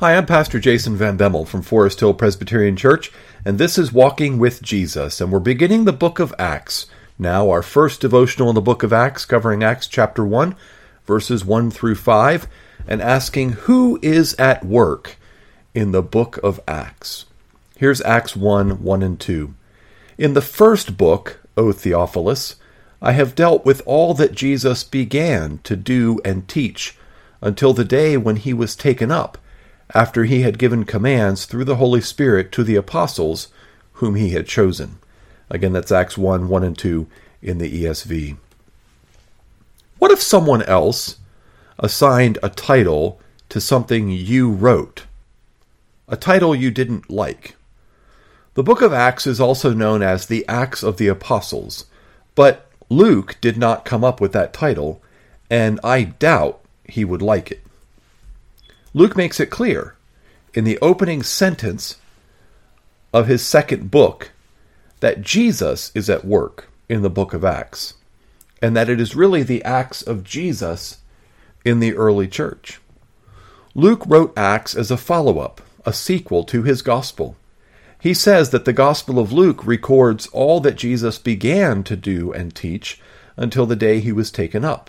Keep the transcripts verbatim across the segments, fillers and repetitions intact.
Hi, I'm Pastor Jason Van Bemmel from Forest Hill Presbyterian Church, and this is Walking with Jesus, and we're beginning the book of Acts. Now, our first devotional in the book of Acts, covering Acts chapter one, verses one through five, and asking who is at work in the book of Acts. Here's Acts one, one and two. In the first book, O Theophilus, I have dealt with all that Jesus began to do and teach, until the day when he was taken up, after he had given commands through the Holy Spirit to the apostles whom he had chosen. Again, that's Acts one, one and two in the E S V. What if someone else assigned a title to something you wrote? A title you didn't like. The book of Acts is also known as the Acts of the Apostles, but Luke did not come up with that title, and I doubt he would like it. Luke makes it clear in the opening sentence of his second book that Jesus is at work in the book of Acts, and that it is really the acts of Jesus in the early church. Luke wrote Acts as a follow-up, a sequel to his gospel. He says that the Gospel of Luke records all that Jesus began to do and teach until the day he was taken up.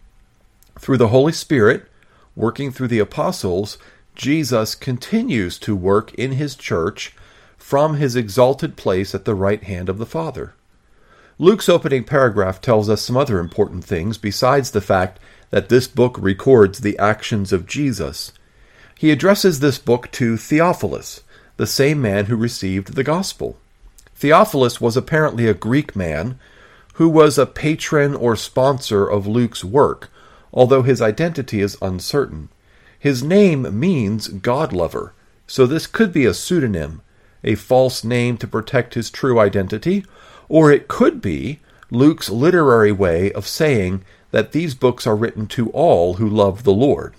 Through the Holy Spirit, working through the apostles, Jesus continues to work in his church from his exalted place at the right hand of the Father. Luke's opening paragraph tells us some other important things besides the fact that this book records the actions of Jesus. He addresses this book to Theophilus, the same man who received the gospel. Theophilus was apparently a Greek man who was a patron or sponsor of Luke's work, although his identity is uncertain. His name means God-lover, so this could be a pseudonym, a false name to protect his true identity, or it could be Luke's literary way of saying that these books are written to all who love the Lord.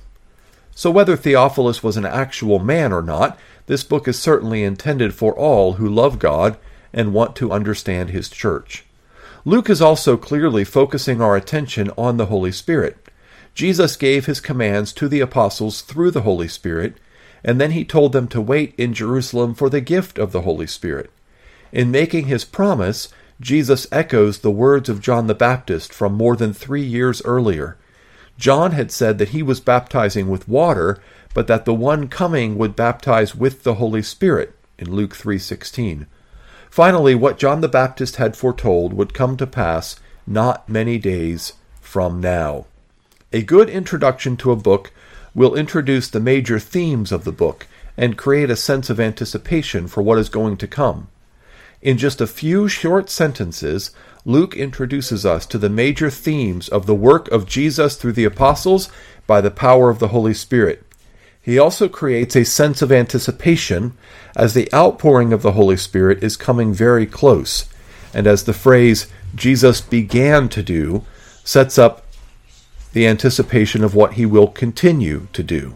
So whether Theophilus was an actual man or not, this book is certainly intended for all who love God and want to understand his church. Luke is also clearly focusing our attention on the Holy Spirit. Jesus gave his commands to the apostles through the Holy Spirit, and then he told them to wait in Jerusalem for the gift of the Holy Spirit. In making his promise, Jesus echoes the words of John the Baptist from more than three years earlier. John had said that he was baptizing with water, but that the one coming would baptize with the Holy Spirit, in Luke three sixteen. Finally, what John the Baptist had foretold would come to pass not many days from now. A good introduction to a book will introduce the major themes of the book and create a sense of anticipation for what is going to come. In just a few short sentences, Luke introduces us to the major themes of the work of Jesus through the apostles by the power of the Holy Spirit. He also creates a sense of anticipation as the outpouring of the Holy Spirit is coming very close, and as the phrase Jesus began to do sets up the anticipation of what he will continue to do.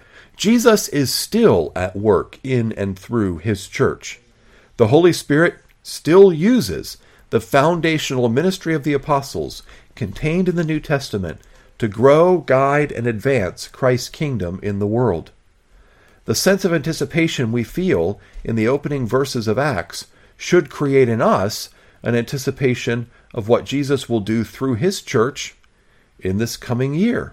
Jesus is still at work in and through his church. The Holy Spirit still uses the foundational ministry of the apostles contained in the New Testament to grow, guide, and advance Christ's kingdom in the world. The sense of anticipation we feel in the opening verses of Acts should create in us an anticipation of what Jesus will do through his church in this coming year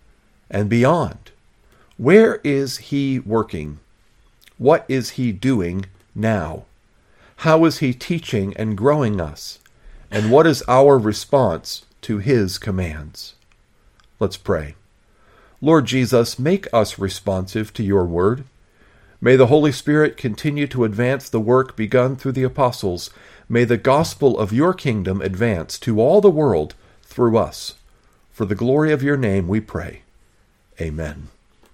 and beyond. Where is he working? What is he doing now? How is he teaching and growing us? And what is our response to his commands? Let's pray. Lord Jesus, make us responsive to your word. May the Holy Spirit continue to advance the work begun through the apostles. May the gospel of your kingdom advance to all the world through us. For the glory of your name we pray. Amen.